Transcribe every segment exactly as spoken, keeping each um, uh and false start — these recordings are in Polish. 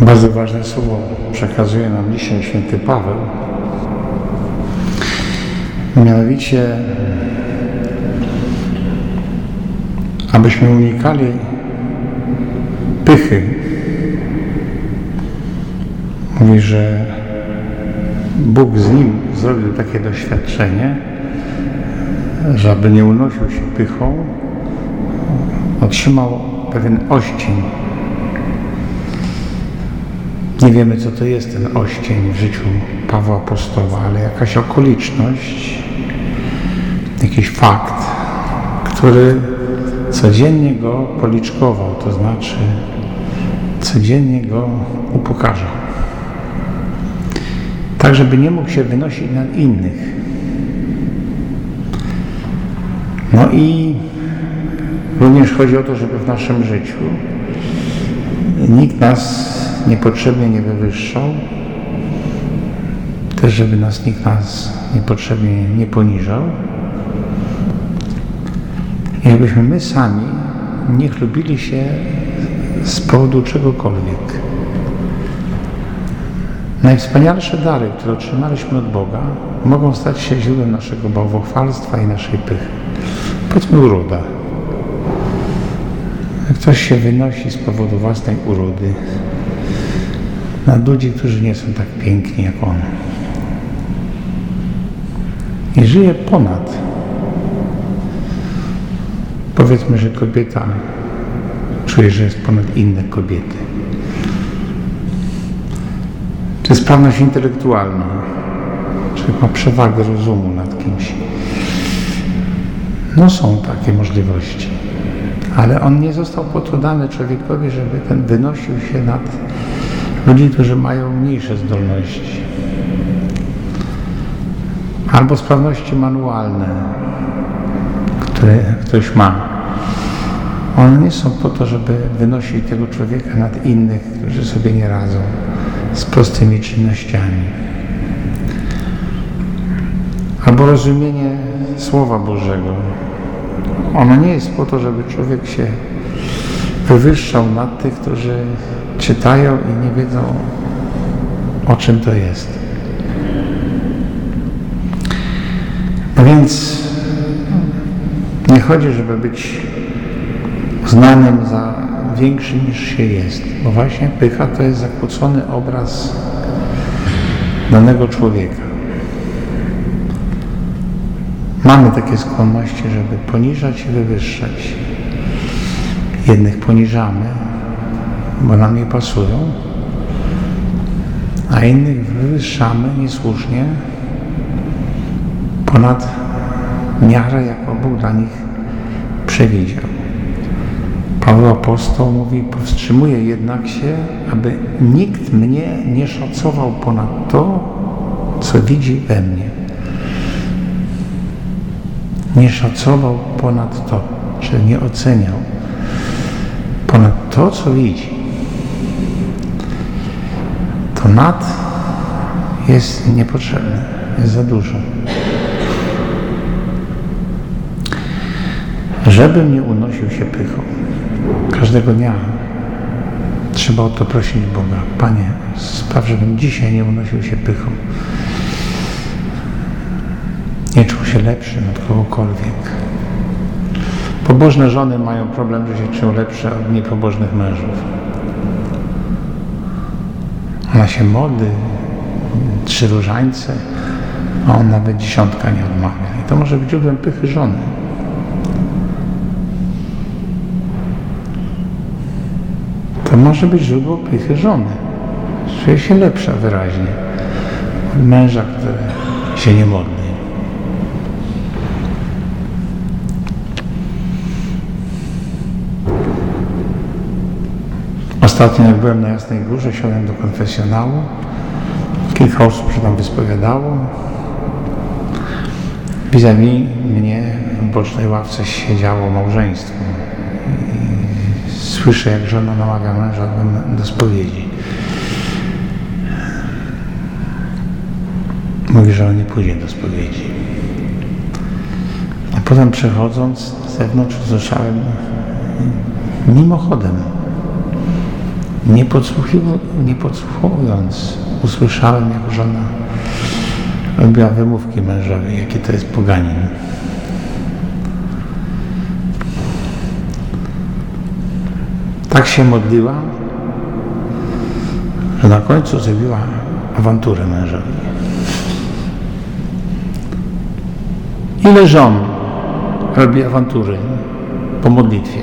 Bardzo ważne słowo przekazuje nam dzisiaj święty Paweł. Mianowicie, abyśmy unikali pychy. Mówi, że Bóg z nim zrobił takie doświadczenie, że aby nie unosił się pychą, otrzymał pewien oścień. Nie wiemy, co to jest ten oścień w życiu Pawła Apostoła, ale jakaś okoliczność, jakiś fakt, który codziennie go policzkował, to znaczy codziennie go upokarzał. Tak, żeby nie mógł się wynosić nad innych. No i również chodzi o to, żeby w naszym życiu nikt nas niepotrzebnie nie wywyższał, też żeby nas nikt nas niepotrzebnie nie poniżał i abyśmy my sami nie chlubili się z powodu czegokolwiek. Najwspanialsze dary, które otrzymaliśmy od Boga, mogą stać się źródłem naszego bałwochwalstwa i naszej pychy. Powiedzmy uroda. Jak ktoś się wynosi z powodu własnej urody nad ludzi, którzy nie są tak piękni jak on. I żyje ponad. Powiedzmy, że kobieta czuje, że jest ponad inne kobiety. To jest sprawność intelektualna. Człowiek ma przewagę rozumu nad kimś. No są takie możliwości. Ale on nie został po to dany człowiekowi, żeby ten wynosił się nad ludzi, którzy mają mniejsze zdolności. Albo sprawności manualne, które ktoś ma. One nie są po to, żeby wynosić tego człowieka nad innych, którzy sobie nie radzą z prostymi czynnościami. Albo rozumienie Słowa Bożego. Ono nie jest po to, żeby człowiek się wywyższał nad tych, którzy czytają i nie wiedzą, o czym to jest. No więc nie chodzi, żeby być uznanym za większy niż się jest, bo właśnie pycha to jest zakłócony obraz danego człowieka. Mamy takie skłonności, żeby poniżać i wywyższać. Jednych poniżamy, bo nam nie pasują, a innych wywyższamy niesłusznie ponad miarę, jaką Bóg dla nich przewidział. Paweł Apostoł mówi, powstrzymuje jednak się, aby nikt mnie nie szacował ponad to, co widzi we mnie. Nie szacował ponad to, czyli nie oceniał ponad to, co widzi. To nad jest niepotrzebne, jest za dużo. Żebym nie unosił się pychą. Każdego dnia trzeba o to prosić Boga. Panie, spraw, żebym dzisiaj nie unosił się pychą. Nie czuł się lepszy od kogokolwiek. Pobożne żony mają problem, że się czują lepsze od niepobożnych mężów. Ona się modli, trzy różańce, a on nawet dziesiątka nie odmawia. I to może być źródłem pychy żony. To może być źródło pychy żony. Czuje się lepsza wyraźnie od męża, który się nie modli. Ostatnio, jak byłem na Jasnej Górze, siadłem do konfesjonału. Kilka osób się tam wyspowiadało. Vis-a-vis mnie w bocznej ławce siedziało małżeństwo. I słyszę, jak żona namawia męża do spowiedzi. Mówi, że on nie pójdzie do spowiedzi. A potem przechodząc z zewnątrz usłyszałem mimochodem: Nie, podsłuchiwu, nie podsłuchując, usłyszałem, jak żona robiła wymówki mężowi, jaki to jest poganin. Tak się modliła, że na końcu zrobiła awanturę mężowi. Ile żon robi awantury po modlitwie?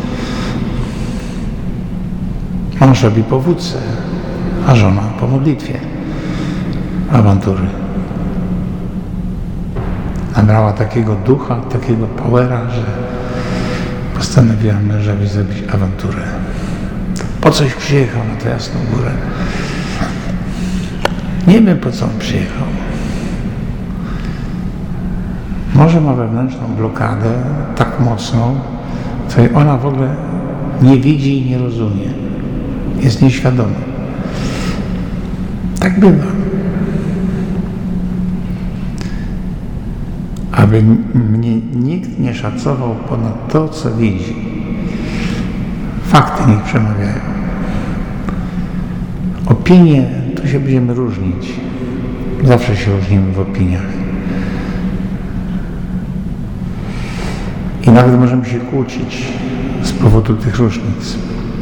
Mąż robi po wódce, a żona po modlitwie awantury. Nabrała takiego ducha, takiego powera, że postanowiła mężowi zrobić awanturę. Po coś przyjechał na tę Jasną Górę. Nie wiem, po co on przyjechał. Może ma wewnętrzną blokadę tak mocną, której ona w ogóle nie widzi i nie rozumie. Jest nieświadoma. Tak bywa. Aby mnie nikt nie szacował ponad to, co widzi. Fakty niech przemawiają. Opinie, tu się będziemy różnić. Zawsze się różnimy w opiniach. I nawet możemy się kłócić z powodu tych różnic.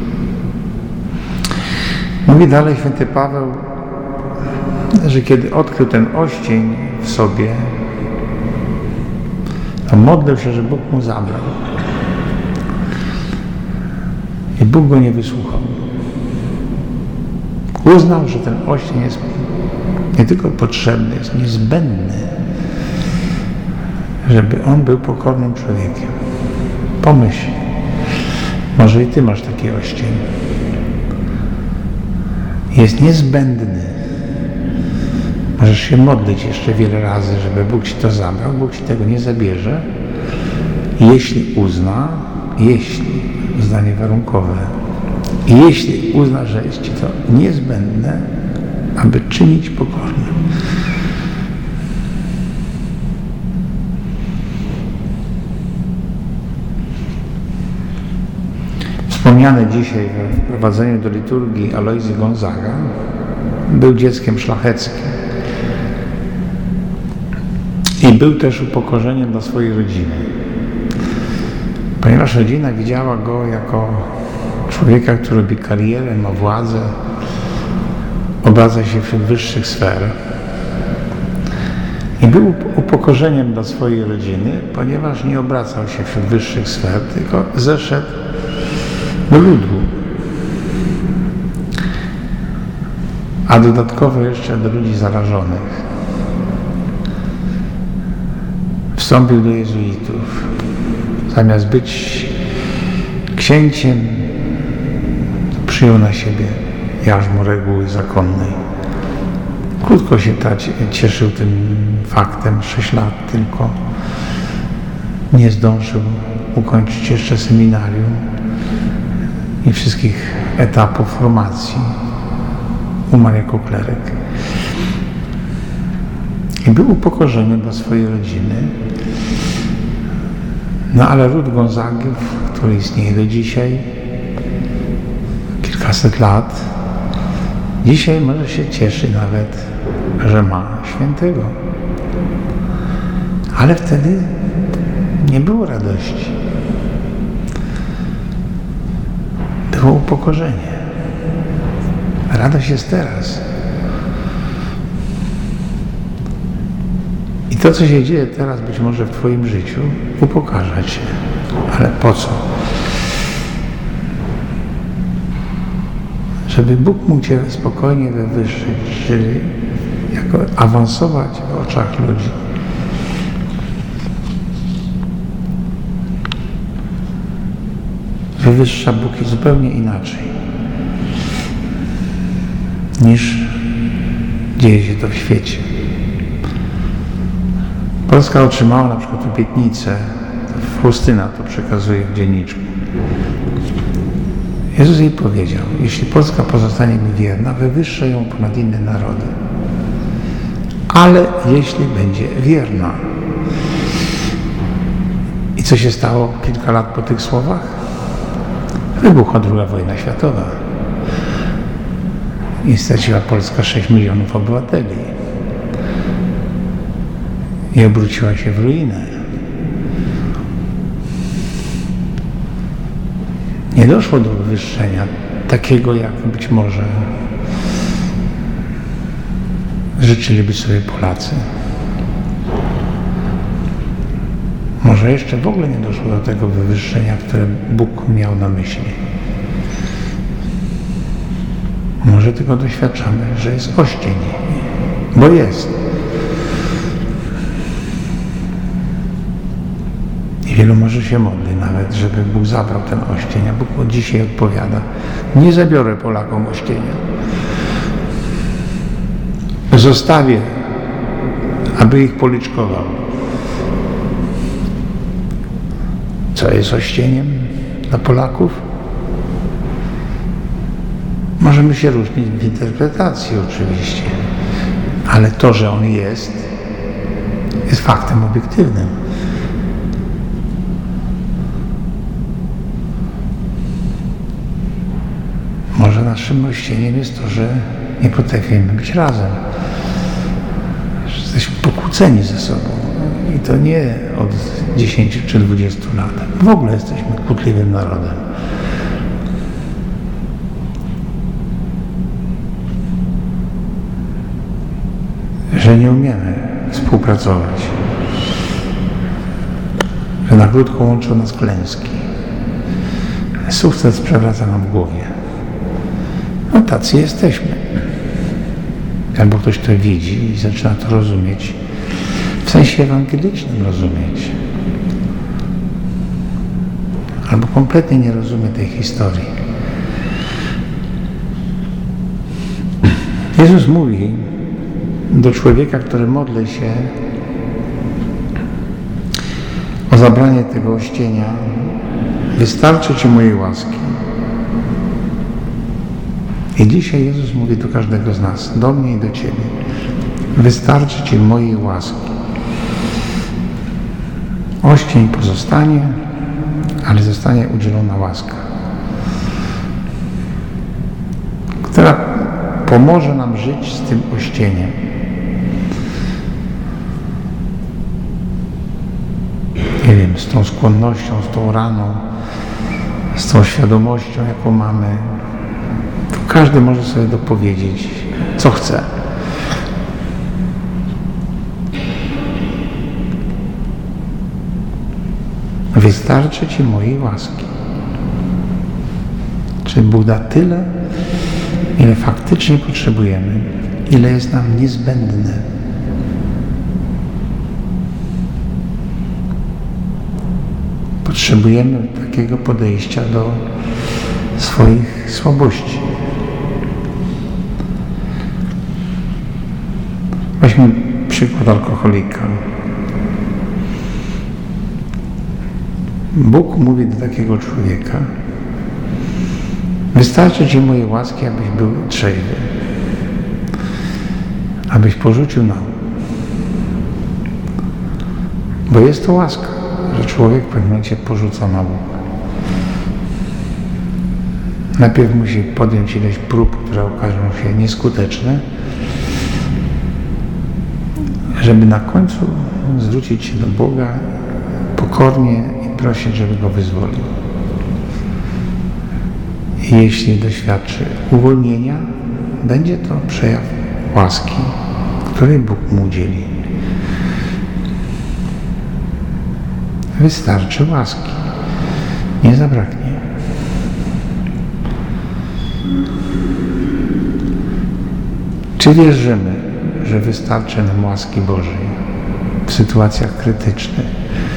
Mówi dalej święty Paweł, że kiedy odkrył ten oścień w sobie, to modlił się, że Bóg mu zabrał. I Bóg go nie wysłuchał. Uznał, że ten oścień jest nie tylko potrzebny, jest niezbędny, żeby on był pokornym człowiekiem. Pomyśl, może i ty masz taki oścień. Jest niezbędny. Możesz się modlić jeszcze wiele razy, żeby Bóg ci to zabrał. Bóg ci tego nie zabierze. Jeśli uzna, jeśli, zdanie warunkowe, jeśli uzna, że jest ci to niezbędne, aby czynić pokornym. Wspomniany dzisiaj w wprowadzeniu do liturgii Alojzy Gonzaga był dzieckiem szlacheckim i był też upokorzeniem dla swojej rodziny, ponieważ rodzina widziała go jako człowieka, który robi karierę, ma władzę, obraca się wśród wyższych sfer i był upokorzeniem dla swojej rodziny, ponieważ nie obracał się wśród wyższych sfer, tylko zeszedł do ludu, a dodatkowo jeszcze do ludzi zarażonych. Wstąpił do jezuitów. Zamiast być księciem, przyjął na siebie jarzmo reguły zakonnej. Krótko się ta cieszył tym faktem, sześć lat tylko. Nie zdążył ukończyć jeszcze seminarium i wszystkich etapów formacji. Umarł jako kleryk. I był upokorzeniem dla swojej rodziny. No ale ród Gonzagów, który istnieje do dzisiaj, kilkaset lat, dzisiaj może się cieszy nawet, że ma świętego. Ale wtedy nie było radości. Było upokorzenie. Radość jest teraz. I to, co się dzieje teraz, być może w twoim życiu, upokarza cię. Ale po co? Żeby Bóg mógł cię spokojnie wywyższyć, czyli jako awansować w oczach ludzi. Wywyższa Bóg zupełnie inaczej, niż dzieje się to w świecie. Polska otrzymała na przykład obietnicę, Faustyna to przekazuje w dzienniczku. Jezus jej powiedział, jeśli Polska pozostanie mi wierna, wywyższę ją ponad inne narody. Ale jeśli będzie wierna. I co się stało kilka lat po tych słowach? Wybuchła druga wojna światowa. i straciła Polska sześć milionów obywateli i obróciła się w ruinę. Nie doszło do wywyższenia takiego, jak być może życzyliby sobie Polacy. Może jeszcze w ogóle nie doszło do tego wywyższenia, które Bóg miał na myśli. Może tylko doświadczamy, że jest oścień, bo jest. I wielu może się modli nawet, żeby Bóg zabrał ten oścień, a Bóg od dzisiaj odpowiada: nie zabiorę Polakom ościenia. Zostawię, aby ich policzkował. Co jest ościeniem dla Polaków? Możemy się różnić w interpretacji oczywiście, ale to, że on jest, jest faktem obiektywnym. Może naszym ościeniem jest to, że nie potrafimy być razem. Że jesteśmy pokłóceni ze sobą. I to nie od dziesięciu czy dwudziestu lat. W ogóle jesteśmy kłótliwym narodem. Że nie umiemy współpracować. Że na krótko łączą nas klęski. Sukces przewraca nam w głowie. No tacy jesteśmy. Albo ktoś to widzi i zaczyna to rozumieć. W sensie ewangelicznym rozumieć. Albo kompletnie nie rozumie tej historii. Jezus mówi do człowieka, który modli się o zabranie tego ościenia: wystarczy Ci mojej łaski. I dzisiaj Jezus mówi do każdego z nas, do mnie i do Ciebie: wystarczy Ci mojej łaski. Oścień pozostanie, ale zostanie udzielona łaska, która pomoże nam żyć z tym ościeniem. Nie wiem, z tą skłonnością, z tą raną, z tą świadomością, jaką mamy. To każdy może sobie dopowiedzieć, co chce. Wystarczy Ci mojej łaski. Czy Bóg da tyle, ile faktycznie potrzebujemy, ile jest nam niezbędne. Potrzebujemy takiego podejścia do swoich słabości. Weźmy przykład alkoholika. Bóg mówi do takiego człowieka: wystarczy Ci mojej łaski, abyś był trzeźwy, abyś porzucił nałóg. Bo jest to łaska, że człowiek w pewnym momencie porzuca nałóg. Najpierw musi podjąć ileś prób, które okażą się nieskuteczne, żeby na końcu zwrócić się do Boga pokornie i prosić, żeby go wyzwolił. I jeśli doświadczy uwolnienia, będzie to przejaw łaski, której Bóg mu udzieli. Wystarczy łaski. Nie zabraknie. Czy wierzymy, że wystarczy nam łaski Bożej w sytuacjach krytycznych?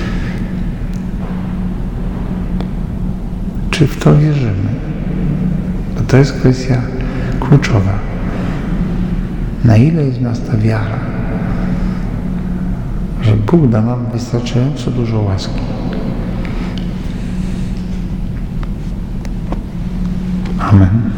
Czy w to wierzymy? Bo to jest kwestia kluczowa. Na ile jest w nas ta wiara, że Bóg da nam wystarczająco dużo łaski? Amen.